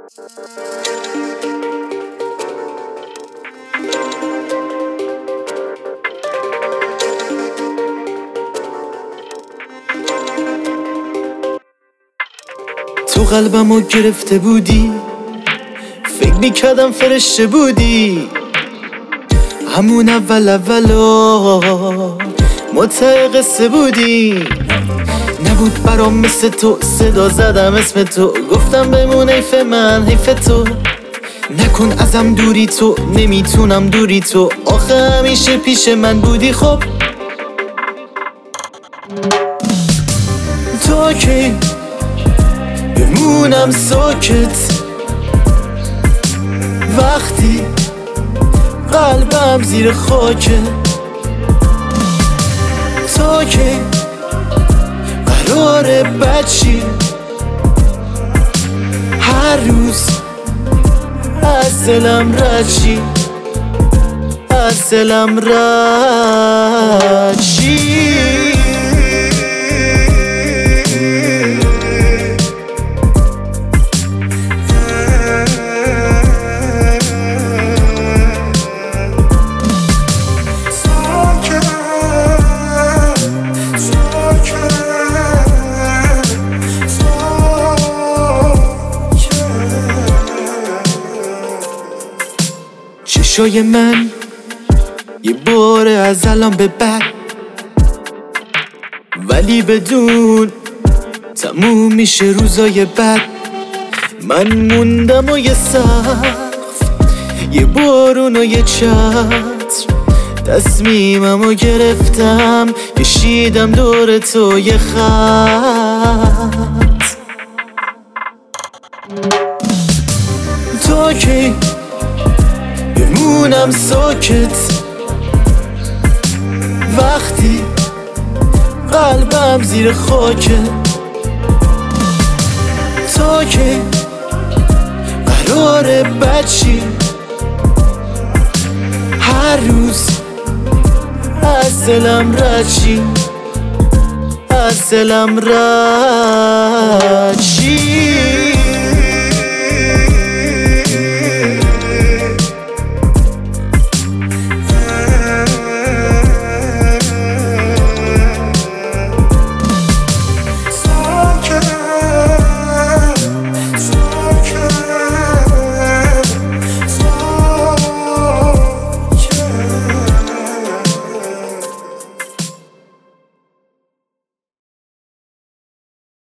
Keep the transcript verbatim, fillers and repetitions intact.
تو قلبمو گرفته بودی، فکر میکردم فرشته بودی. همون اول اولا متع قصه بودی. نبود برام مثل تو، صدا زدم اسم تو، گفتم بمون حیف من حیف تو. نکن ازم دوری تو، نمیتونم دوری تو، آخه همیشه پیش من بودی. خب تو کی بمونم ساکت وقتی قلبم زیر خاکه؟ تو کی قراره بچی هر روز از دلم رچی، از دلم رچی. چشای من یه باره از الان به بعد، ولی بدون تموم میشه روزای بعد. من موندم و یه سقف، یه بارون و یه چتر، تصمیمم و گرفتم، کشیدم دور تو یه خط. تو کی بمونم ساکت وقتی قلبم زیر خاکه؟ تو کی قراره بچی هر روز از دلم رچی، از دلم رچی.